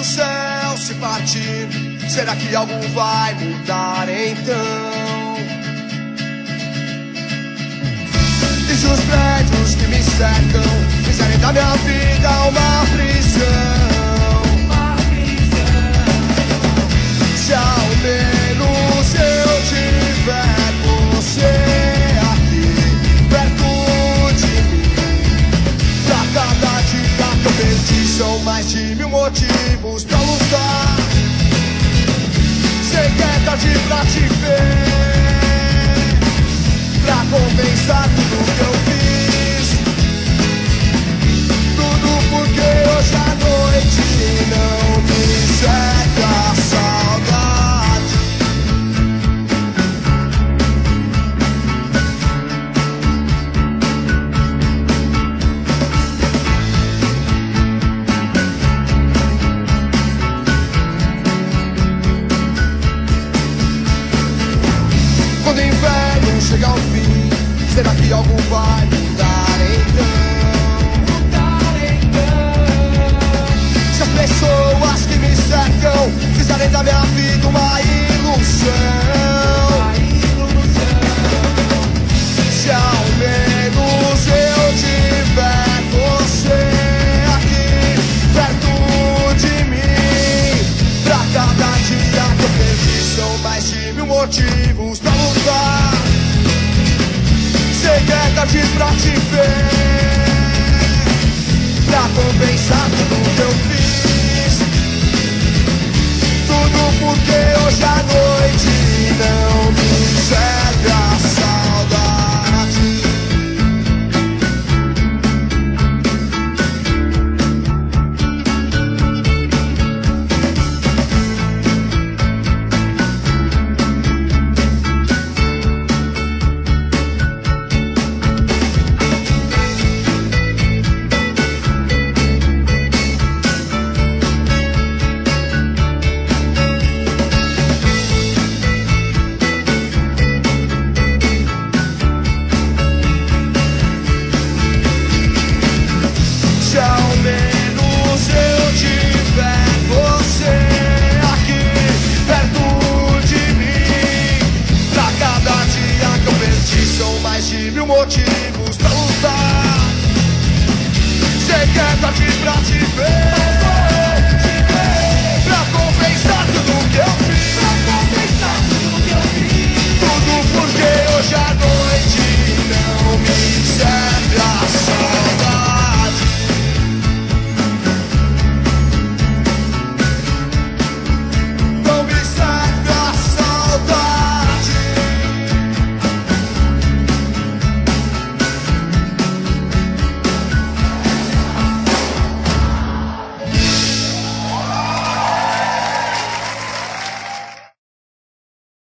céu se partir, será que algo vai mudar então? E se os prédios que me cercam fizerem da minha vida uma prisão? Se ao menos eu tiver você aqui perto de mim, pra cada dia que eu perdi são mais de 1000 motivos pra lutar. Sei que é tarde pra te ver, pra compensar tudo